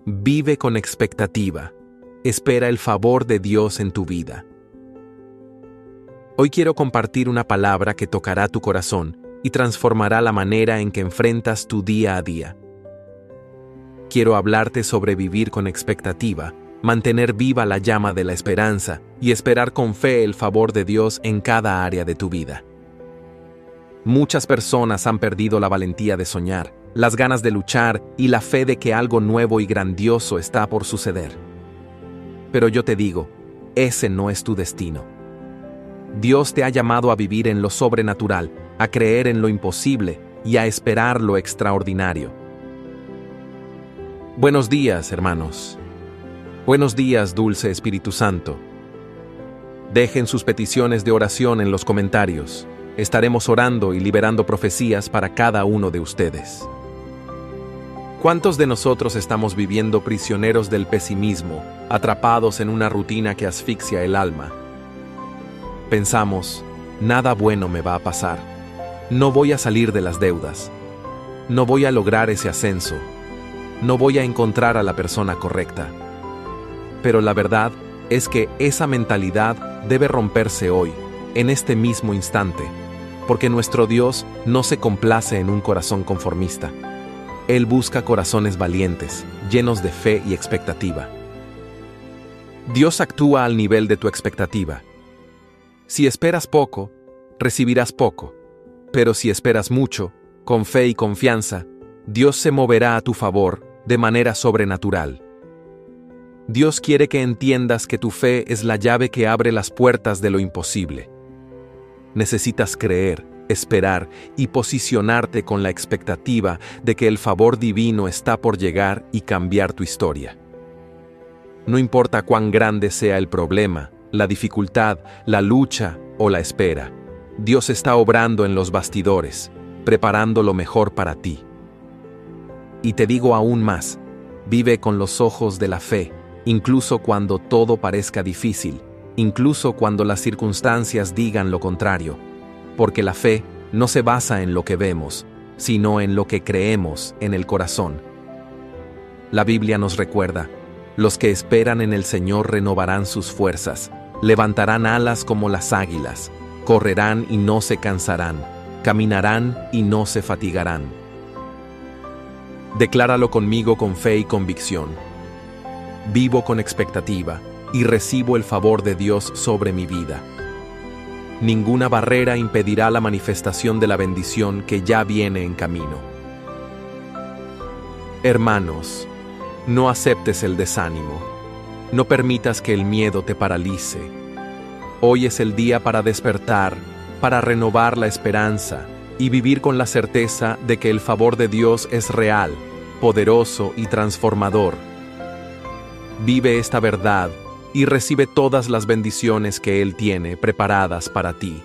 Vive con expectativa. Espera el favor de Dios en tu vida. Hoy quiero compartir una palabra que tocará tu corazón y transformará la manera en que enfrentas tu día a día. Quiero hablarte sobre vivir con expectativa, mantener viva la llama de la esperanza y esperar con fe el favor de Dios en cada área de tu vida. Muchas personas han perdido la valentía de soñar, las ganas de luchar y la fe de que algo nuevo y grandioso está por suceder. Pero yo te digo, ese no es tu destino. Dios te ha llamado a vivir en lo sobrenatural, a creer en lo imposible y a esperar lo extraordinario. Buenos días, hermanos. Buenos días, dulce Espíritu Santo. Dejen sus peticiones de oración en los comentarios. Estaremos orando y liberando profecías para cada uno de ustedes. ¿Cuántos de nosotros estamos viviendo prisioneros del pesimismo, atrapados en una rutina que asfixia el alma? Pensamos, nada bueno me va a pasar. No voy a salir de las deudas. No voy a lograr ese ascenso. No voy a encontrar a la persona correcta. Pero la verdad es que esa mentalidad debe romperse hoy, en este mismo instante, porque nuestro Dios no se complace en un corazón conformista. Él busca corazones valientes, llenos de fe y expectativa. Dios actúa al nivel de tu expectativa. Si esperas poco, recibirás poco, pero si esperas mucho, con fe y confianza, Dios se moverá a tu favor de manera sobrenatural. Dios quiere que entiendas que tu fe es la llave que abre las puertas de lo imposible. Necesitas creer, esperar y posicionarte con la expectativa de que el favor divino está por llegar y cambiar tu historia. No importa cuán grande sea el problema, la dificultad, la lucha o la espera, Dios está obrando en los bastidores, preparando lo mejor para ti. Y te digo aún más, vive con los ojos de la fe, incluso cuando todo parezca difícil, incluso cuando las circunstancias digan lo contrario, porque la fe no se basa en lo que vemos, sino en lo que creemos en el corazón. La Biblia nos recuerda, los que esperan en el Señor renovarán sus fuerzas, levantarán alas como las águilas, correrán y no se cansarán, caminarán y no se fatigarán. Decláralo conmigo con fe y convicción. Vivo con expectativa y recibo el favor de Dios sobre mi vida. Ninguna barrera impedirá la manifestación de la bendición que ya viene en camino. Hermanos, no aceptes el desánimo. No permitas que el miedo te paralice. Hoy es el día para despertar, para renovar la esperanza y vivir con la certeza de que el favor de Dios es real, poderoso y transformador. Vive esta verdad y recibe todas las bendiciones que Él tiene preparadas para ti.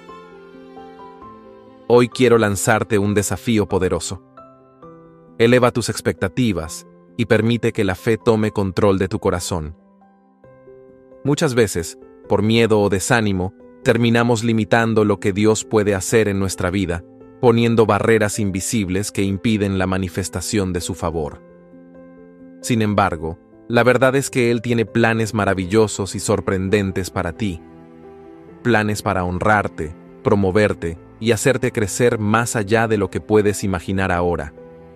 Hoy quiero lanzarte un desafío poderoso. Eleva tus expectativas y permite que la fe tome control de tu corazón. Muchas veces, por miedo o desánimo, terminamos limitando lo que Dios puede hacer en nuestra vida, poniendo barreras invisibles que impiden la manifestación de su favor. Sin embargo, la verdad es que Él tiene planes maravillosos y sorprendentes para ti. Planes para honrarte, promoverte y hacerte crecer más allá de lo que puedes imaginar ahora.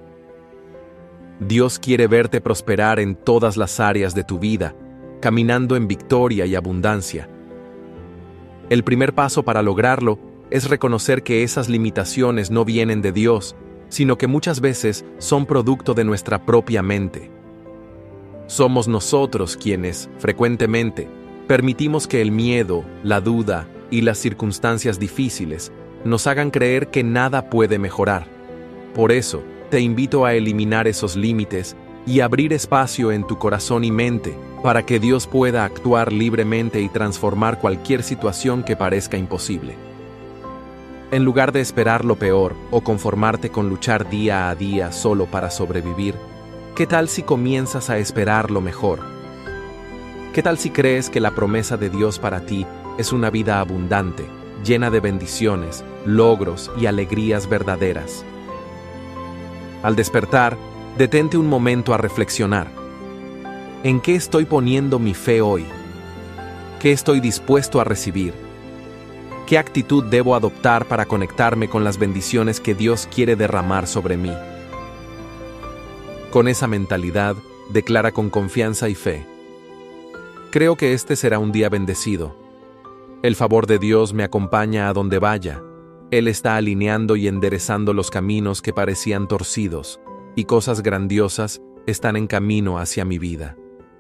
Dios quiere verte prosperar en todas las áreas de tu vida, caminando en victoria y abundancia. El primer paso para lograrlo es reconocer que esas limitaciones no vienen de Dios, sino que muchas veces son producto de nuestra propia mente. Somos nosotros quienes, frecuentemente, permitimos que el miedo, la duda y las circunstancias difíciles nos hagan creer que nada puede mejorar. Por eso, te invito a eliminar esos límites y abrir espacio en tu corazón y mente para que Dios pueda actuar libremente y transformar cualquier situación que parezca imposible. En lugar de esperar lo peor o conformarte con luchar día a día solo para sobrevivir, ¿qué tal si comienzas a esperar lo mejor? ¿Qué tal si crees que la promesa de Dios para ti es una vida abundante, llena de bendiciones, logros y alegrías verdaderas? Al despertar, detente un momento a reflexionar. ¿En qué estoy poniendo mi fe hoy? ¿Qué estoy dispuesto a recibir? ¿Qué actitud debo adoptar para conectarme con las bendiciones que Dios quiere derramar sobre mí? Con esa mentalidad, declara con confianza y fe: creo que este será un día bendecido. El favor de Dios me acompaña a donde vaya. Él está alineando y enderezando los caminos que parecían torcidos, y cosas grandiosas están en camino hacia mi vida.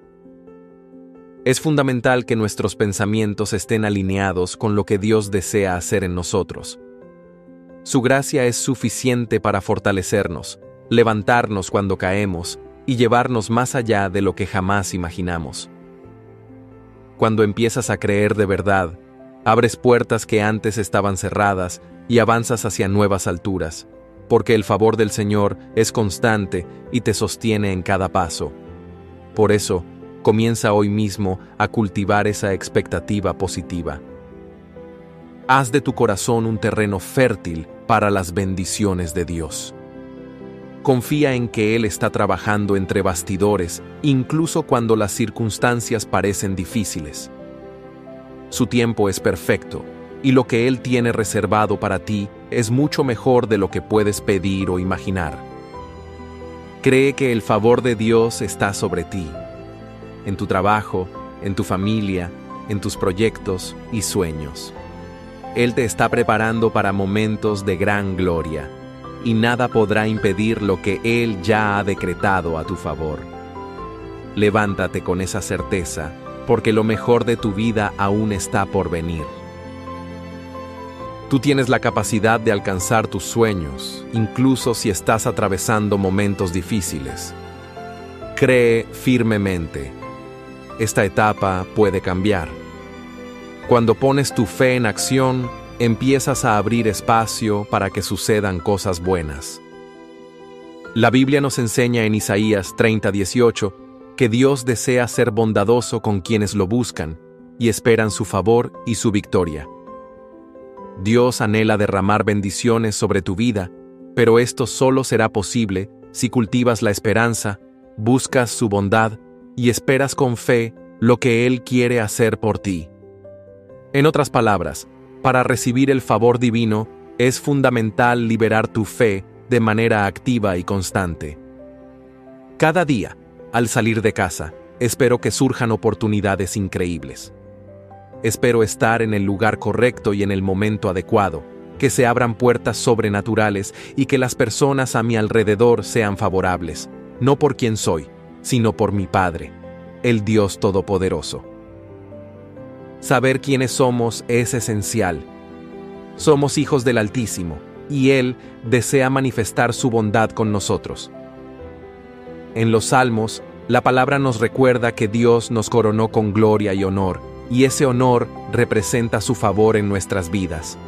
Es fundamental que nuestros pensamientos estén alineados con lo que Dios desea hacer en nosotros. Su gracia es suficiente para fortalecernos, levantarnos cuando caemos y llevarnos más allá de lo que jamás imaginamos. Cuando empiezas a creer de verdad, abres puertas que antes estaban cerradas y avanzas hacia nuevas alturas, porque el favor del Señor es constante y te sostiene en cada paso. Por eso, comienza hoy mismo a cultivar esa expectativa positiva. Haz de tu corazón un terreno fértil para las bendiciones de Dios. Confía en que Él está trabajando entre bastidores, incluso cuando las circunstancias parecen difíciles. Su tiempo es perfecto, y lo que Él tiene reservado para ti es mucho mejor de lo que puedes pedir o imaginar. Cree que el favor de Dios está sobre ti, en tu trabajo, en tu familia, en tus proyectos y sueños. Él te está preparando para momentos de gran gloria, y nada podrá impedir lo que Él ya ha decretado a tu favor. Levántate con esa certeza, porque lo mejor de tu vida aún está por venir. Tú tienes la capacidad de alcanzar tus sueños, incluso si estás atravesando momentos difíciles. Cree firmemente. Esta etapa puede cambiar. Cuando pones tu fe en acción, empiezas a abrir espacio para que sucedan cosas buenas. La Biblia nos enseña en Isaías 30:18 que Dios desea ser bondadoso con quienes lo buscan y esperan su favor y su victoria. Dios anhela derramar bendiciones sobre tu vida, pero esto solo será posible si cultivas la esperanza, buscas su bondad y esperas con fe lo que Él quiere hacer por ti. En otras palabras, para recibir el favor divino, es fundamental liberar tu fe de manera activa y constante. Cada día, al salir de casa, espero que surjan oportunidades increíbles. Espero estar en el lugar correcto y en el momento adecuado, que se abran puertas sobrenaturales y que las personas a mi alrededor sean favorables, no por quien soy, sino por mi Padre, el Dios Todopoderoso. Saber quiénes somos es esencial. Somos hijos del Altísimo, y Él desea manifestar su bondad con nosotros. En los Salmos, la palabra nos recuerda que Dios nos coronó con gloria y honor, y ese honor representa su favor en nuestras vidas.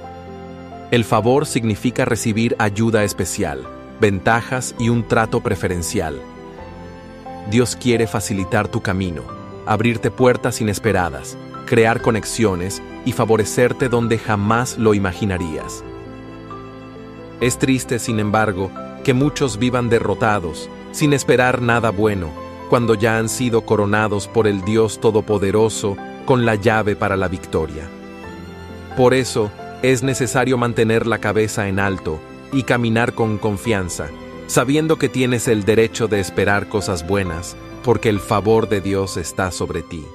El favor significa recibir ayuda especial, ventajas y un trato preferencial. Dios quiere facilitar tu camino, abrirte puertas inesperadas, crear conexiones y favorecerte donde jamás lo imaginarías. Es triste, sin embargo, que muchos vivan derrotados, sin esperar nada bueno, cuando ya han sido coronados por el Dios Todopoderoso con la llave para la victoria. Por eso, es necesario mantener la cabeza en alto y caminar con confianza, sabiendo que tienes el derecho de esperar cosas buenas, porque el favor de Dios está sobre ti.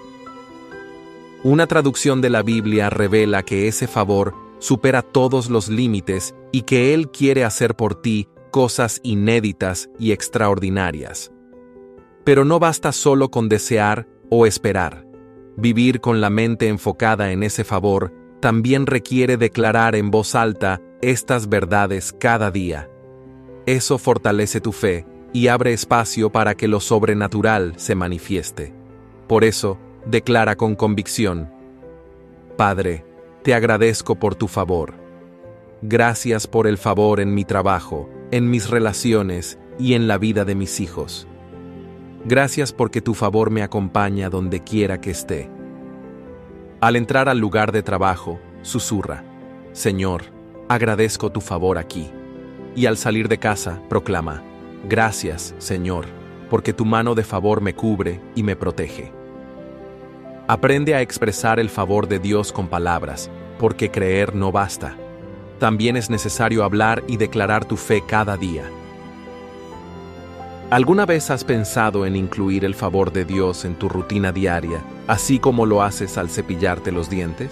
Una traducción de la Biblia revela que ese favor supera todos los límites y que Él quiere hacer por ti cosas inéditas y extraordinarias. Pero no basta solo con desear o esperar. Vivir con la mente enfocada en ese favor también requiere declarar en voz alta estas verdades cada día. Eso fortalece tu fe y abre espacio para que lo sobrenatural se manifieste. Por eso, declara con convicción: Padre, te agradezco por tu favor. Gracias por el favor en mi trabajo, en mis relaciones y en la vida de mis hijos. Gracias porque tu favor me acompaña donde quiera que esté. Al entrar al lugar de trabajo, susurra: Señor, agradezco tu favor aquí. Y al salir de casa, proclama: Gracias, Señor, porque tu mano de favor me cubre y me protege. Aprende a expresar el favor de Dios con palabras, porque creer no basta. También es necesario hablar y declarar tu fe cada día. ¿Alguna vez has pensado en incluir el favor de Dios en tu rutina diaria, así como lo haces al cepillarte los dientes?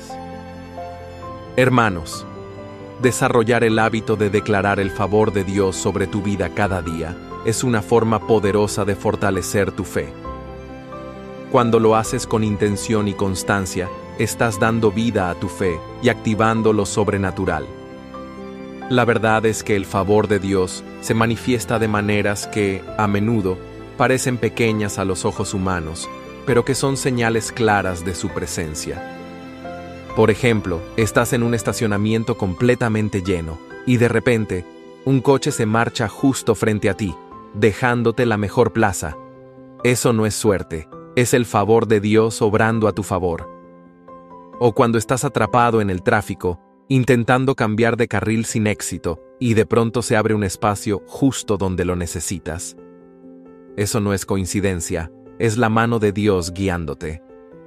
Hermanos, desarrollar el hábito de declarar el favor de Dios sobre tu vida cada día es una forma poderosa de fortalecer tu fe. Cuando lo haces con intención y constancia, estás dando vida a tu fe y activando lo sobrenatural. La verdad es que el favor de Dios se manifiesta de maneras que, a menudo, parecen pequeñas a los ojos humanos, pero que son señales claras de su presencia. Por ejemplo, estás en un estacionamiento completamente lleno, y de repente, un coche se marcha justo frente a ti, dejándote la mejor plaza. Eso no es suerte, es el favor de Dios obrando a tu favor. O cuando estás atrapado en el tráfico, intentando cambiar de carril sin éxito, y de pronto se abre un espacio justo donde lo necesitas. Eso no es coincidencia, es la mano de Dios guiándote.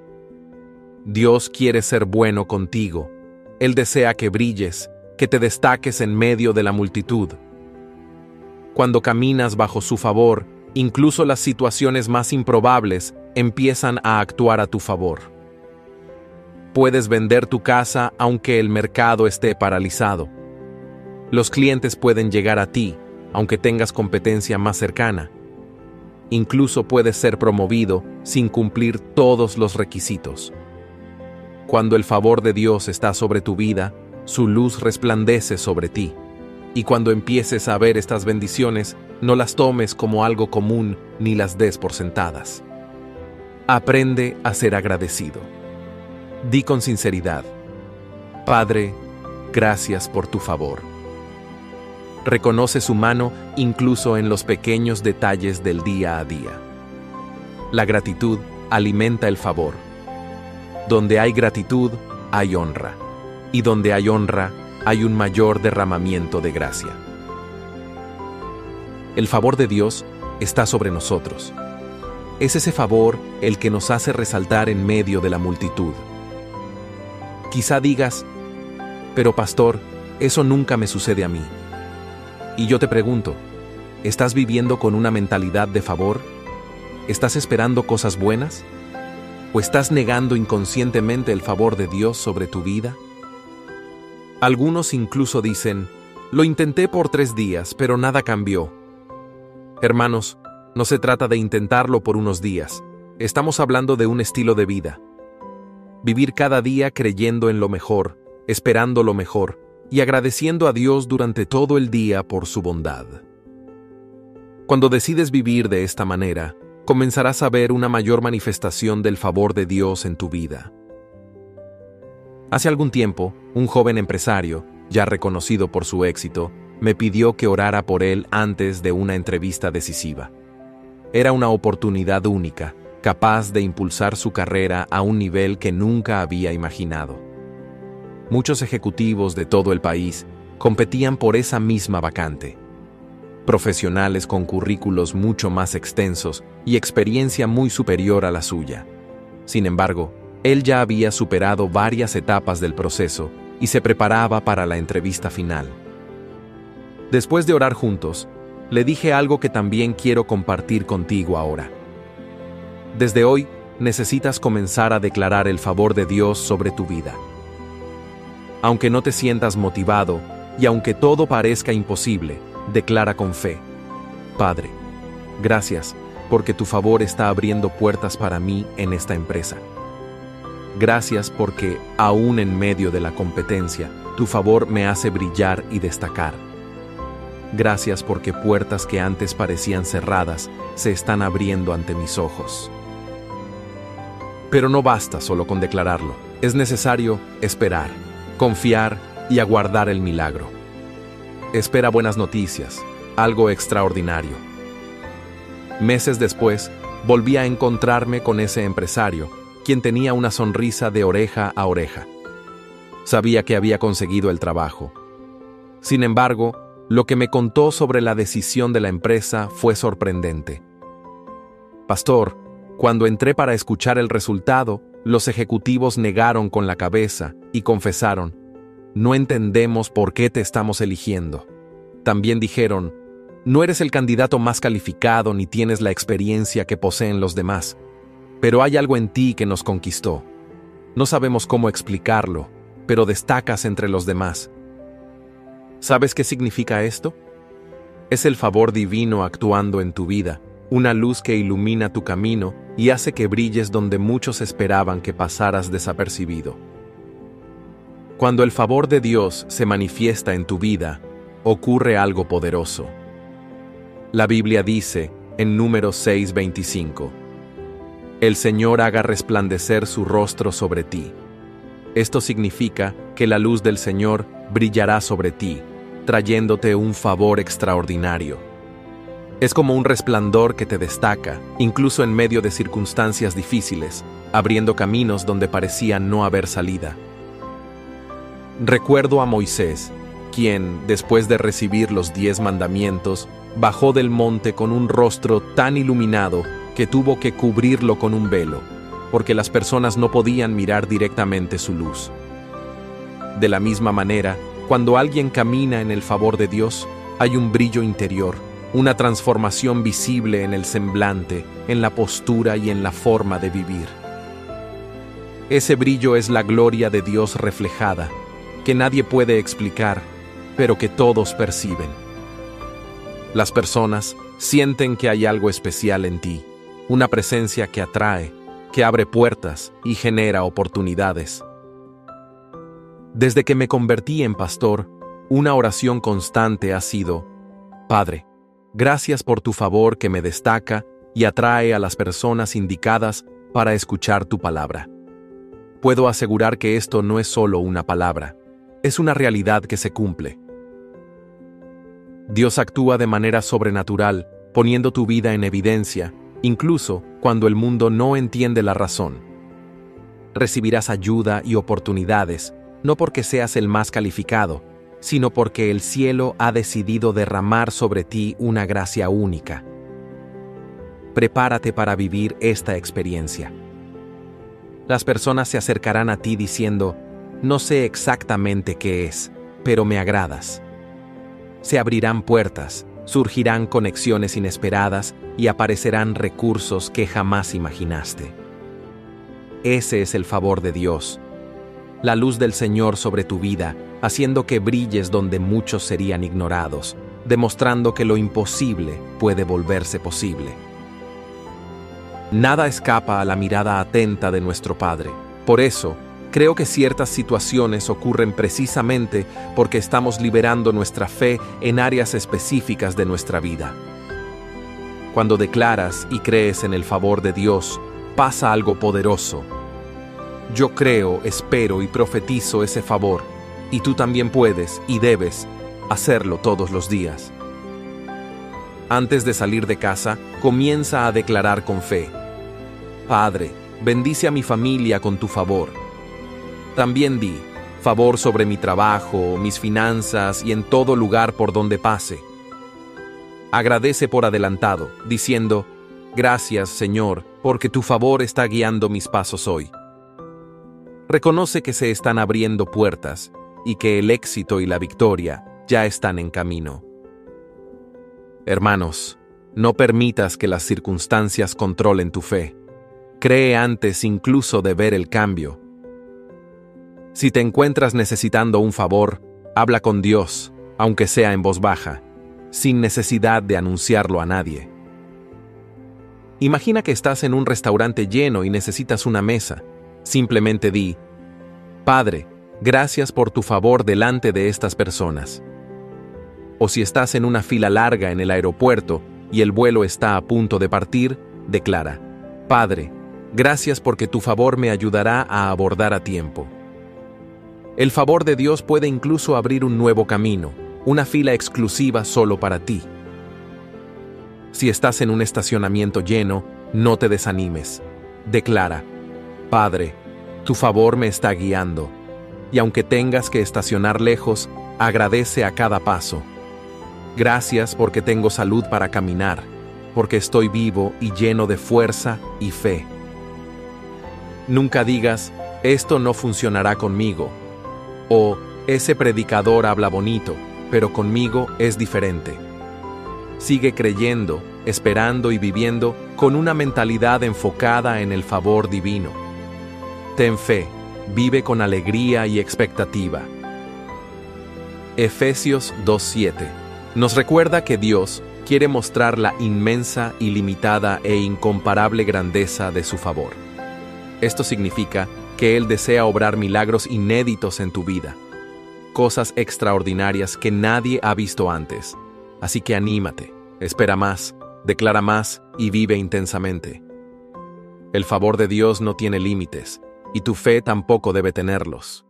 Dios quiere ser bueno contigo. Él desea que brilles, que te destaques en medio de la multitud. Cuando caminas bajo su favor, incluso las situaciones más improbables empiezan a actuar a tu favor. Puedes vender tu casa aunque el mercado esté paralizado. Los clientes pueden llegar a ti, aunque tengas competencia más cercana. Incluso puedes ser promovido sin cumplir todos los requisitos. Cuando el favor de Dios está sobre tu vida, su luz resplandece sobre ti. Y cuando empieces a ver estas bendiciones, no las tomes como algo común ni las des por sentadas. Aprende a ser agradecido. Di con sinceridad: Padre, gracias por tu favor. Reconoce su mano incluso en los pequeños detalles del día a día. La gratitud alimenta el favor. Donde hay gratitud, hay honra. Y donde hay honra, hay un mayor derramamiento de gracia. El favor de Dios está sobre nosotros. Es ese favor el que nos hace resaltar en medio de la multitud. Quizá digas: pero pastor, eso nunca me sucede a mí. Y yo te pregunto, ¿estás viviendo con una mentalidad de favor? ¿Estás esperando cosas buenas? ¿O estás negando inconscientemente el favor de Dios sobre tu vida? Algunos incluso dicen: lo intenté por 3 días, pero nada cambió. Hermanos, no se trata de intentarlo por unos días. Estamos hablando de un estilo de vida. Vivir cada día creyendo en lo mejor, esperando lo mejor y agradeciendo a Dios durante todo el día por su bondad. Cuando decides vivir de esta manera, comenzarás a ver una mayor manifestación del favor de Dios en tu vida. Hace algún tiempo, un joven empresario, ya reconocido por su éxito, me pidió que orara por él antes de una entrevista decisiva. Era una oportunidad única, capaz de impulsar su carrera a un nivel que nunca había imaginado. Muchos ejecutivos de todo el país competían por esa misma vacante. Profesionales con currículos mucho más extensos y experiencia muy superior a la suya. Sin embargo, él ya había superado varias etapas del proceso y se preparaba para la entrevista final. Después de orar juntos, le dije algo que también quiero compartir contigo ahora. Desde hoy, necesitas comenzar a declarar el favor de Dios sobre tu vida. Aunque no te sientas motivado y aunque todo parezca imposible, declara con fe: Padre, gracias porque tu favor está abriendo puertas para mí en esta empresa. Gracias porque, aún en medio de la competencia, tu favor me hace brillar y destacar. Gracias porque puertas que antes parecían cerradas se están abriendo ante mis ojos. Pero no basta solo con declararlo. Es necesario esperar, confiar y aguardar el milagro. Espera buenas noticias, algo extraordinario. Meses después, volví a encontrarme con ese empresario, quien tenía una sonrisa de oreja a oreja. Sabía que había conseguido el trabajo. Sin embargo, lo que me contó sobre la decisión de la empresa fue sorprendente. Pastor, cuando entré para escuchar el resultado, los ejecutivos negaron con la cabeza y confesaron, no entendemos por qué te estamos eligiendo. También dijeron, no eres el candidato más calificado ni tienes la experiencia que poseen los demás, pero hay algo en ti que nos conquistó. No sabemos cómo explicarlo, pero destacas entre los demás. ¿Sabes qué significa esto? Es el favor divino actuando en tu vida, una luz que ilumina tu camino y hace que brilles donde muchos esperaban que pasaras desapercibido. Cuando el favor de Dios se manifiesta en tu vida, ocurre algo poderoso. La Biblia dice, en Números 6:25, el Señor haga resplandecer su rostro sobre ti. Esto significa que la luz del Señor brillará sobre ti, trayéndote un favor extraordinario. Es como un resplandor que te destaca, incluso en medio de circunstancias difíciles, abriendo caminos donde parecía no haber salida. Recuerdo a Moisés, quien, después de recibir los 10 mandamientos, bajó del monte con un rostro tan iluminado que tuvo que cubrirlo con un velo, porque las personas no podían mirar directamente su luz. De la misma manera, cuando alguien camina en el favor de Dios, hay un brillo interior, una transformación visible en el semblante, en la postura y en la forma de vivir. Ese brillo es la gloria de Dios reflejada, que nadie puede explicar, pero que todos perciben. Las personas sienten que hay algo especial en ti, una presencia que atrae, que abre puertas y genera oportunidades. Desde que me convertí en pastor, una oración constante ha sido, Padre, gracias por tu favor que me destaca y atrae a las personas indicadas para escuchar tu palabra. Puedo asegurar que esto no es solo una palabra, es una realidad que se cumple. Dios actúa de manera sobrenatural, poniendo tu vida en evidencia, incluso cuando el mundo no entiende la razón. Recibirás ayuda y oportunidades, no porque seas el más calificado, sino porque el cielo ha decidido derramar sobre ti una gracia única. Prepárate para vivir esta experiencia. Las personas se acercarán a ti diciendo, no sé exactamente qué es, pero me agradas. Se abrirán puertas, surgirán conexiones inesperadas y aparecerán recursos que jamás imaginaste. Ese es el favor de Dios, la luz del Señor sobre tu vida, haciendo que brilles donde muchos serían ignorados, demostrando que lo imposible puede volverse posible. Nada escapa a la mirada atenta de nuestro Padre. Por eso, creo que ciertas situaciones ocurren precisamente porque estamos liberando nuestra fe en áreas específicas de nuestra vida. Cuando declaras y crees en el favor de Dios, pasa algo poderoso. Yo creo, espero y profetizo ese favor, y tú también puedes y debes hacerlo todos los días. Antes de salir de casa, comienza a declarar con fe. Padre, bendice a mi familia con tu favor. También di, favor sobre mi trabajo, mis finanzas y en todo lugar por donde pase. Agradece por adelantado, diciendo, gracias, Señor, porque tu favor está guiando mis pasos hoy. Reconoce que se están abriendo puertas y que el éxito y la victoria ya están en camino. Hermanos, no permitas que las circunstancias controlen tu fe. Cree antes incluso de ver el cambio. Si te encuentras necesitando un favor, habla con Dios, aunque sea en voz baja, sin necesidad de anunciarlo a nadie. Imagina que estás en un restaurante lleno y necesitas una mesa. Simplemente di, Padre, gracias por tu favor delante de estas personas. O si estás en una fila larga en el aeropuerto y el vuelo está a punto de partir, declara, Padre, gracias porque tu favor me ayudará a abordar a tiempo. El favor de Dios puede incluso abrir un nuevo camino, una fila exclusiva solo para ti. Si estás en un estacionamiento lleno, no te desanimes. Declara, Padre, tu favor me está guiando, y aunque tengas que estacionar lejos, agradece a cada paso. Gracias porque tengo salud para caminar, porque estoy vivo y lleno de fuerza y fe. Nunca digas, esto no funcionará conmigo, o ese predicador habla bonito, pero conmigo es diferente. Sigue creyendo, esperando y viviendo con una mentalidad enfocada en el favor divino. Ten fe, vive con alegría y expectativa. Efesios 2:7 nos recuerda que Dios quiere mostrar la inmensa, ilimitada e incomparable grandeza de su favor. Esto significa que Él desea obrar milagros inéditos en tu vida, cosas extraordinarias que nadie ha visto antes. Así que anímate, espera más, declara más y vive intensamente. El favor de Dios no tiene límites, y tu fe tampoco debe tenerlos.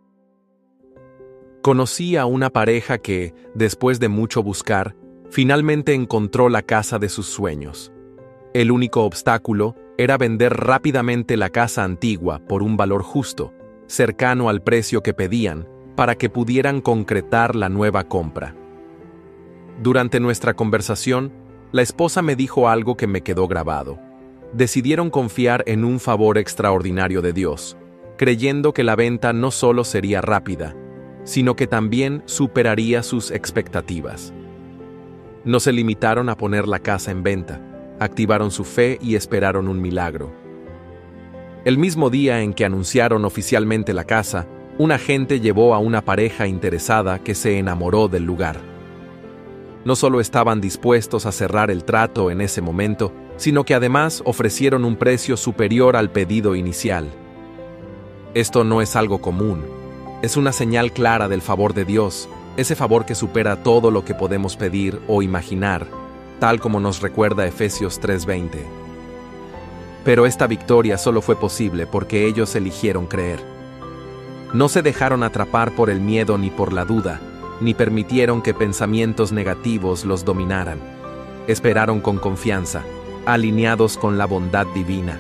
Conocí a una pareja que, después de mucho buscar, finalmente encontró la casa de sus sueños. El único obstáculo era vender rápidamente la casa antigua por un valor justo, cercano al precio que pedían, para que pudieran concretar la nueva compra. Durante nuestra conversación, la esposa me dijo algo que me quedó grabado. Decidieron confiar en un favor extraordinario de Dios, creyendo que la venta no solo sería rápida, sino que también superaría sus expectativas. No se limitaron a poner la casa en venta, activaron su fe y esperaron un milagro. El mismo día en que anunciaron oficialmente la casa, un agente llevó a una pareja interesada que se enamoró del lugar. No solo estaban dispuestos a cerrar el trato en ese momento, sino que además ofrecieron un precio superior al pedido inicial. Esto no es algo común, es una señal clara del favor de Dios, ese favor que supera todo lo que podemos pedir o imaginar, tal como nos recuerda Efesios 3:20. Pero esta victoria solo fue posible porque ellos eligieron creer. No se dejaron atrapar por el miedo ni por la duda, ni permitieron que pensamientos negativos los dominaran. Esperaron con confianza, alineados con la bondad divina.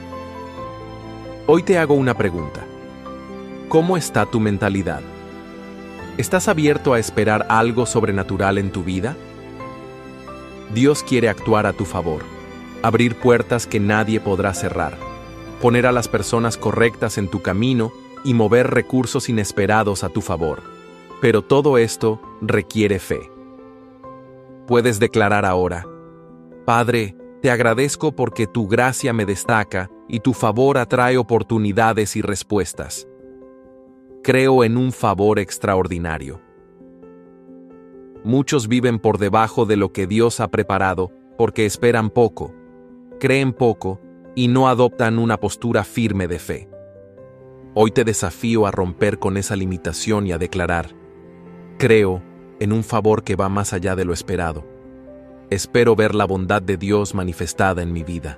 Hoy te hago una pregunta. ¿Cómo está tu mentalidad? ¿Estás abierto a esperar algo sobrenatural en tu vida? Dios quiere actuar a tu favor, abrir puertas que nadie podrá cerrar, poner a las personas correctas en tu camino y mover recursos inesperados a tu favor. Pero todo esto requiere fe. Puedes declarar ahora: Padre, te agradezco porque tu gracia me destaca y tu favor atrae oportunidades y respuestas. Creo en un favor extraordinario. Muchos viven por debajo de lo que Dios ha preparado porque esperan poco, creen poco y no adoptan una postura firme de fe. Hoy te desafío a romper con esa limitación y a declarar: creo en un favor que va más allá de lo esperado. Espero ver la bondad de Dios manifestada en mi vida.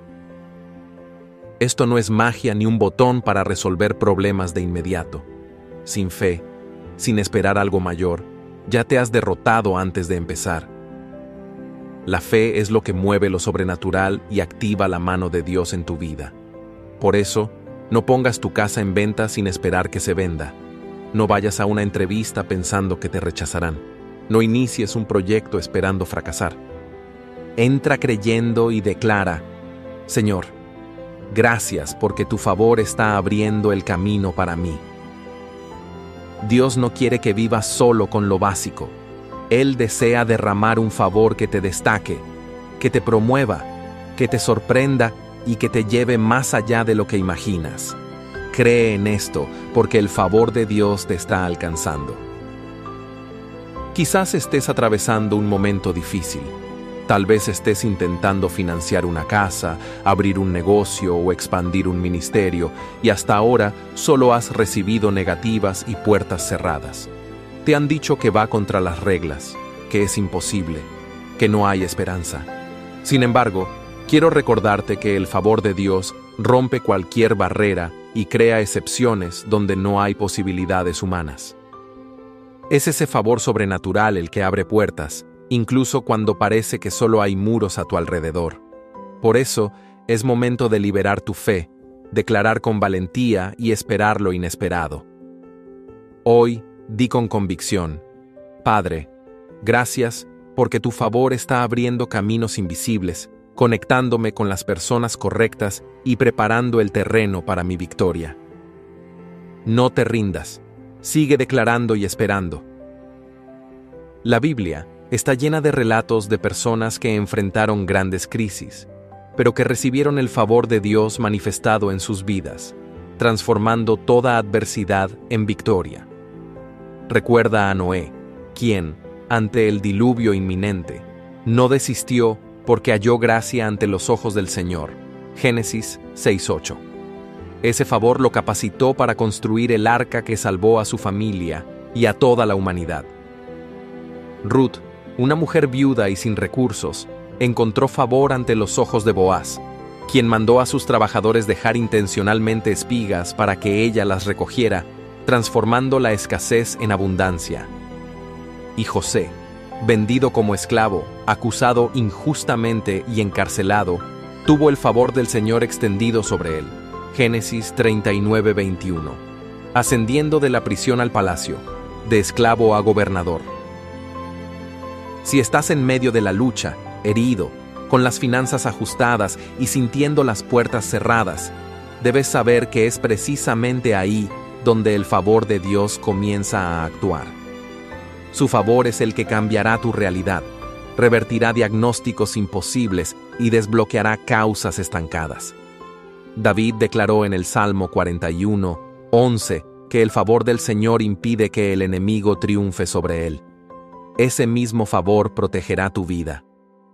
Esto no es magia ni un botón para resolver problemas de inmediato. Sin fe, sin esperar algo mayor, ya te has derrotado antes de empezar. La fe es lo que mueve lo sobrenatural y activa la mano de Dios en tu vida. Por eso, no pongas tu casa en venta sin esperar que se venda. No vayas a una entrevista pensando que te rechazarán. No inicies un proyecto esperando fracasar. Entra creyendo y declara: Señor, gracias porque tu favor está abriendo el camino para mí. Dios no quiere que vivas solo con lo básico. Él desea derramar un favor que te destaque, que te promueva, que te sorprenda y que te lleve más allá de lo que imaginas. Cree en esto, porque el favor de Dios te está alcanzando. Quizás estés atravesando un momento difícil. Tal vez estés intentando financiar una casa, abrir un negocio o expandir un ministerio, y hasta ahora solo has recibido negativas y puertas cerradas. Te han dicho que va contra las reglas, que es imposible, que no hay esperanza. Sin embargo, quiero recordarte que el favor de Dios rompe cualquier barrera y crea excepciones donde no hay posibilidades humanas. Es ese favor sobrenatural el que abre puertas, incluso cuando parece que solo hay muros a tu alrededor. Por eso, es momento de liberar tu fe, declarar con valentía y esperar lo inesperado. Hoy, di con convicción: Padre, gracias porque tu favor está abriendo caminos invisibles conectándome con las personas correctas y preparando el terreno para mi victoria. No te rindas, sigue declarando y esperando. La Biblia está llena de relatos de personas que enfrentaron grandes crisis, pero que recibieron el favor de Dios manifestado en sus vidas, transformando toda adversidad en victoria. Recuerda a Noé, quien, ante el diluvio inminente, no desistió porque halló gracia ante los ojos del Señor. Génesis 6:8. Ese favor lo capacitó para construir el arca que salvó a su familia y a toda la humanidad. Ruth, una mujer viuda y sin recursos, encontró favor ante los ojos de Boaz, quien mandó a sus trabajadores dejar intencionalmente espigas para que ella las recogiera, transformando la escasez en abundancia. Y José, vendido como esclavo, acusado injustamente y encarcelado, tuvo el favor del Señor extendido sobre él. Génesis 39:21. Ascendiendo de la prisión al palacio, de esclavo a gobernador. Si estás en medio de la lucha, herido, con las finanzas ajustadas y sintiendo las puertas cerradas, debes saber que es precisamente ahí donde el favor de Dios comienza a actuar. Su favor es el que cambiará tu realidad, revertirá diagnósticos imposibles y desbloqueará causas estancadas. David declaró en el Salmo 41:11 que el favor del Señor impide que el enemigo triunfe sobre él. Ese mismo favor protegerá tu vida.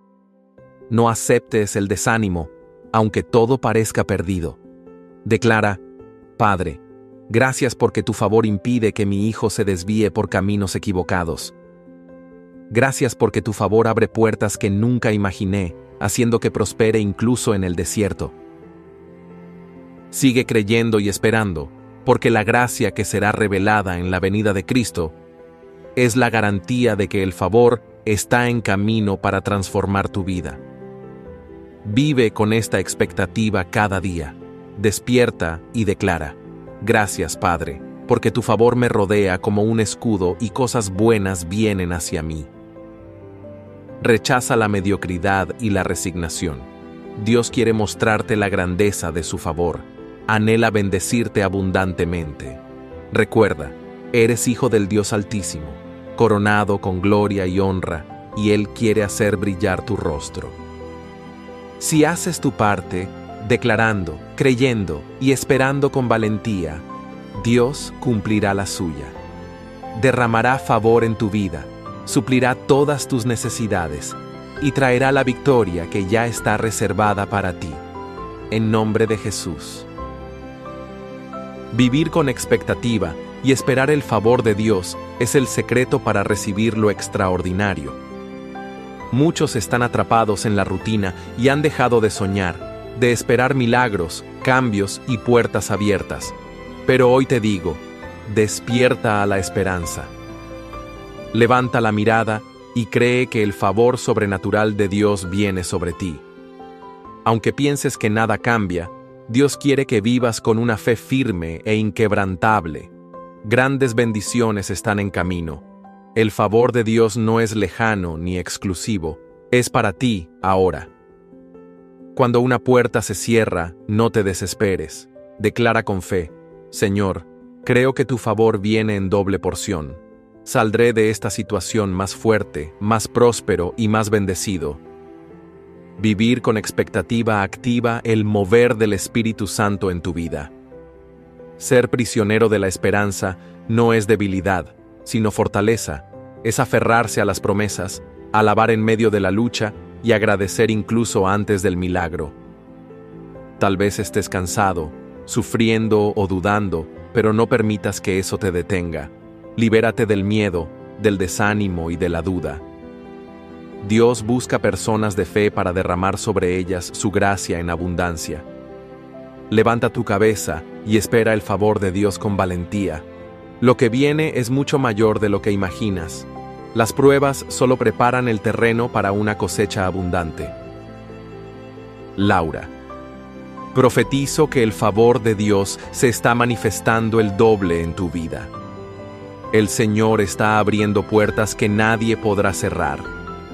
No aceptes el desánimo, aunque todo parezca perdido. Declara: Padre, gracias porque tu favor impide que mi hijo se desvíe por caminos equivocados. Gracias porque tu favor abre puertas que nunca imaginé, haciendo que prospere incluso en el desierto. Sigue creyendo y esperando, porque la gracia que será revelada en la venida de Cristo es la garantía de que el favor está en camino para transformar tu vida. Vive con esta expectativa cada día. Despierta y declara: Gracias, Padre, porque tu favor me rodea como un escudo y cosas buenas vienen hacia mí. Rechaza la mediocridad y la resignación. Dios quiere mostrarte la grandeza de su favor. Anhela bendecirte abundantemente. Recuerda, eres hijo del Dios Altísimo, coronado con gloria y honra, y Él quiere hacer brillar tu rostro. Si haces tu parte, declarando, creyendo y esperando con valentía, Dios cumplirá la suya. Derramará favor en tu vida, suplirá todas tus necesidades y traerá la victoria que ya está reservada para ti. En nombre de Jesús. Vivir con expectativa y esperar el favor de Dios es el secreto para recibir lo extraordinario. Muchos están atrapados en la rutina y han dejado de soñar, de esperar milagros, cambios y puertas abiertas. Pero hoy te digo, despierta a la esperanza. Levanta la mirada y cree que el favor sobrenatural de Dios viene sobre ti. Aunque pienses que nada cambia, Dios quiere que vivas con una fe firme e inquebrantable. Grandes bendiciones están en camino. El favor de Dios no es lejano ni exclusivo, es para ti ahora. Cuando una puerta se cierra, no te desesperes. Declara con fe: Señor, creo que tu favor viene en doble porción. Saldré de esta situación más fuerte, más próspero y más bendecido. Vivir con expectativa activa el mover del Espíritu Santo en tu vida. Ser prisionero de la esperanza no es debilidad, sino fortaleza. Es aferrarse a las promesas, alabar en medio de la lucha y agradecer incluso antes del milagro. Tal vez estés cansado, sufriendo o dudando, pero no permitas que eso te detenga. Libérate del miedo, del desánimo y de la duda. Dios busca personas de fe para derramar sobre ellas su gracia en abundancia. Levanta tu cabeza y espera el favor de Dios con valentía. Lo que viene es mucho mayor de lo que imaginas. Las pruebas solo preparan el terreno para una cosecha abundante. Laura. Profetizo que el favor de Dios se está manifestando el doble en tu vida. El Señor está abriendo puertas que nadie podrá cerrar.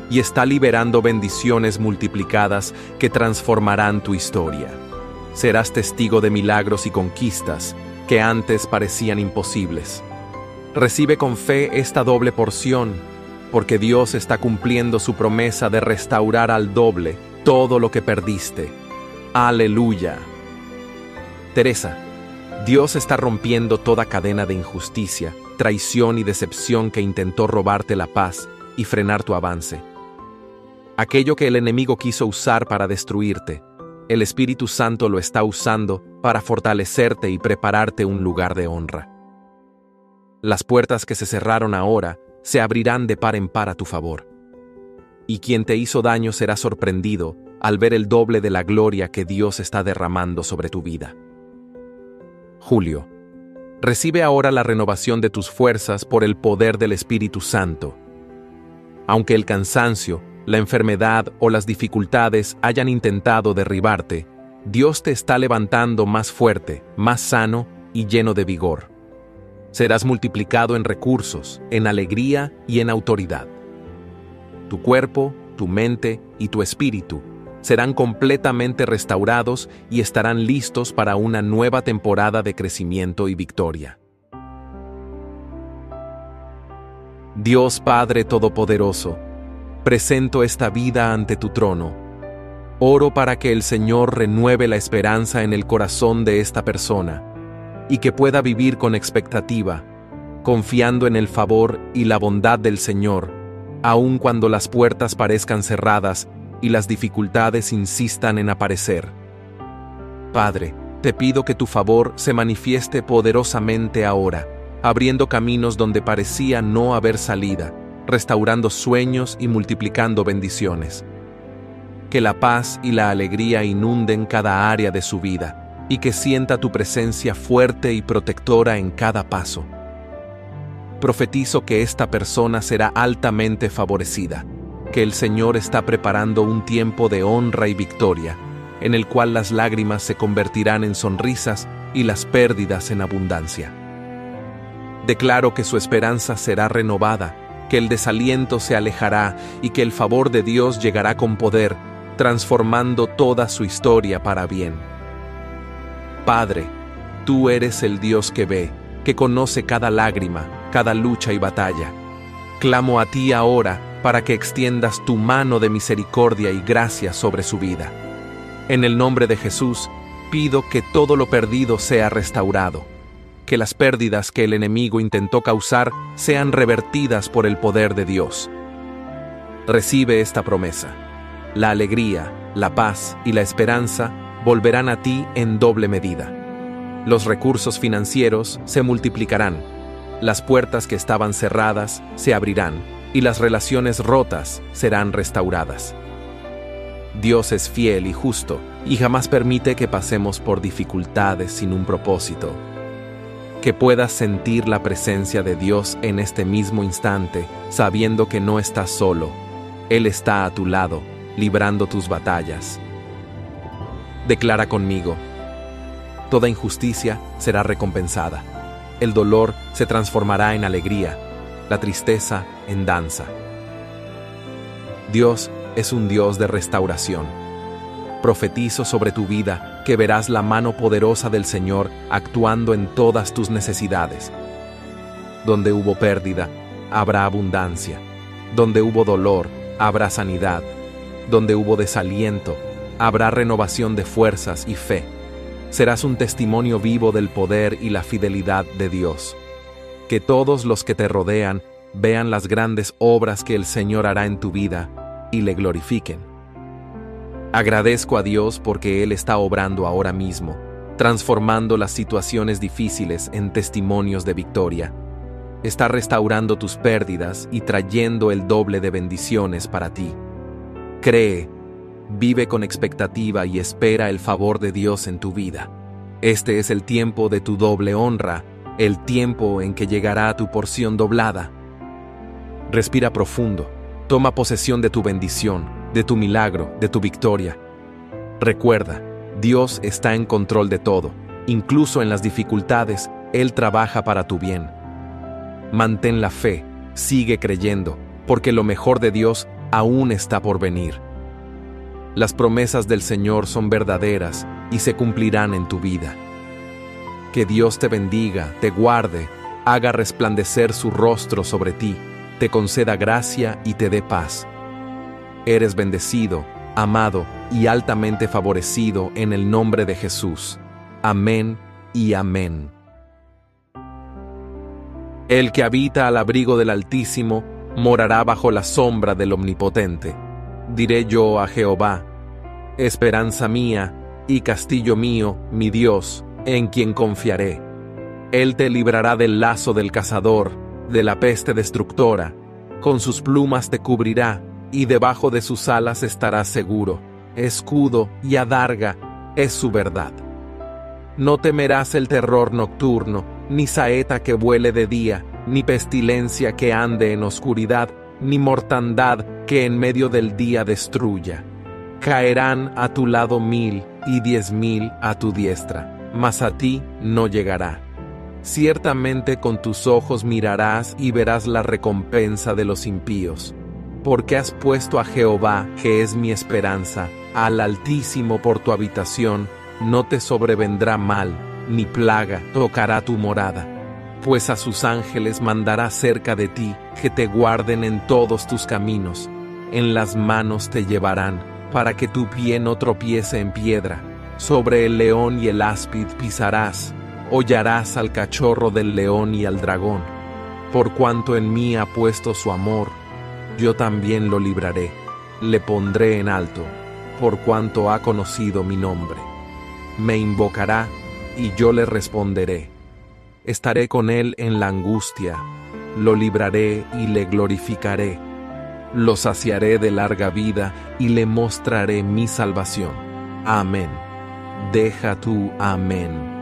y está liberando bendiciones multiplicadas que transformarán tu historia. Serás testigo de milagros y conquistas que antes parecían imposibles. Recibe con fe esta doble porción, porque Dios está cumpliendo su promesa de restaurar al doble todo lo que perdiste. ¡Aleluya! Teresa, Dios está rompiendo toda cadena de injusticia, traición y decepción que intentó robarte la paz y frenar tu avance. Aquello que el enemigo quiso usar para destruirte, el Espíritu Santo lo está usando para fortalecerte y prepararte un lugar de honra. Las puertas que se cerraron ahora se abrirán de par en par a tu favor. Y quien te hizo daño será sorprendido al ver el doble de la gloria que Dios está derramando sobre tu vida. Julio, recibe ahora la renovación de tus fuerzas por el poder del Espíritu Santo. Aunque el cansancio, la enfermedad o las dificultades hayan intentado derribarte, Dios te está levantando más fuerte, más sano y lleno de vigor. Serás multiplicado en recursos, en alegría y en autoridad. Tu cuerpo, tu mente y tu espíritu serán completamente restaurados y estarán listos para una nueva temporada de crecimiento y victoria. Dios Padre Todopoderoso, presento esta vida ante tu trono. Oro para que el Señor renueve la esperanza en el corazón de esta persona y que pueda vivir con expectativa, confiando en el favor y la bondad del Señor, aun cuando las puertas parezcan cerradas y las dificultades insistan en aparecer. Padre, te pido que tu favor se manifieste poderosamente ahora, abriendo caminos donde parecía no haber salida, restaurando sueños y multiplicando bendiciones. Que la paz y la alegría inunden cada área de su vida y que sienta tu presencia fuerte y protectora en cada paso. Profetizo que esta persona será altamente favorecida, que el Señor está preparando un tiempo de honra y victoria, en el cual las lágrimas se convertirán en sonrisas y las pérdidas en abundancia. Declaro que su esperanza será renovada, que el desaliento se alejará y que el favor de Dios llegará con poder, transformando toda su historia para bien. Padre, tú eres el Dios que ve, que conoce cada lágrima, cada lucha y batalla. Clamo a ti ahora para que extiendas tu mano de misericordia y gracia sobre su vida. En el nombre de Jesús, pido que todo lo perdido sea restaurado, que las pérdidas que el enemigo intentó causar sean revertidas por el poder de Dios. Recibe esta promesa. La alegría, la paz y la esperanza volverán a ti en doble medida. Los recursos financieros se multiplicarán, las puertas que estaban cerradas se abrirán y las relaciones rotas serán restauradas. Dios es fiel y justo y jamás permite que pasemos por dificultades sin un propósito. Que puedas sentir la presencia de Dios en este mismo instante, sabiendo que no estás solo. Él está a tu lado, librando tus batallas. Declara conmigo: toda injusticia será recompensada. El dolor se transformará en alegría, la tristeza en danza. Dios es un Dios de restauración. Profetizo sobre tu vida que verás la mano poderosa del Señor actuando en todas tus necesidades. Donde hubo pérdida, habrá abundancia. Donde hubo dolor, habrá sanidad. Donde hubo desaliento, habrá renovación de fuerzas y fe. Serás un testimonio vivo del poder y la fidelidad de Dios. Que todos los que te rodean vean las grandes obras que el Señor hará en tu vida y le glorifiquen. Agradezco a Dios porque Él está obrando ahora mismo, transformando las situaciones difíciles en testimonios de victoria. Está restaurando tus pérdidas y trayendo el doble de bendiciones para ti. Cree, vive con expectativa y espera el favor de Dios en tu vida. Este es el tiempo de tu doble honra, el tiempo en que llegará tu porción doblada. Respira profundo, toma posesión de tu bendición, de tu milagro, de tu victoria. Recuerda, Dios está en control de todo, incluso en las dificultades, Él trabaja para tu bien. Mantén la fe, sigue creyendo, porque lo mejor de Dios aún está por venir. Las promesas del Señor son verdaderas y se cumplirán en tu vida. Que Dios te bendiga, te guarde, haga resplandecer su rostro sobre ti, te conceda gracia y te dé paz. Eres bendecido, amado y altamente favorecido en el nombre de Jesús. Amén y amén. El que habita al abrigo del Altísimo morará bajo la sombra del Omnipotente. Diré yo a Jehová: esperanza mía y castillo mío, mi Dios, en quien confiaré. Él te librará del lazo del cazador, de la peste destructora. Con sus plumas te cubrirá, y debajo de sus alas estarás seguro. Escudo y adarga es su verdad. No temerás el terror nocturno, ni saeta que vuele de día, ni pestilencia que ande en oscuridad, ni mortandad que en medio del día destruya. Caerán a tu lado 1000 y 10,000 a tu diestra, mas a ti no llegará. Ciertamente con tus ojos mirarás y verás la recompensa de los impíos. Porque has puesto a Jehová, que es mi esperanza, al Altísimo por tu habitación, no te sobrevendrá mal, ni plaga tocará tu morada. Pues a sus ángeles mandará cerca de ti, que te guarden en todos tus caminos. En las manos te llevarán, para que tu pie no tropiece en piedra. Sobre el león y el áspid pisarás, hollarás al cachorro del león y al dragón. Por cuanto en mí ha puesto su amor, yo también lo libraré, le pondré en alto, por cuanto ha conocido mi nombre. Me invocará, y yo le responderé. Estaré con él en la angustia, lo libraré y le glorificaré. Lo saciaré de larga vida y le mostraré mi salvación. Amén. Deja tu amén.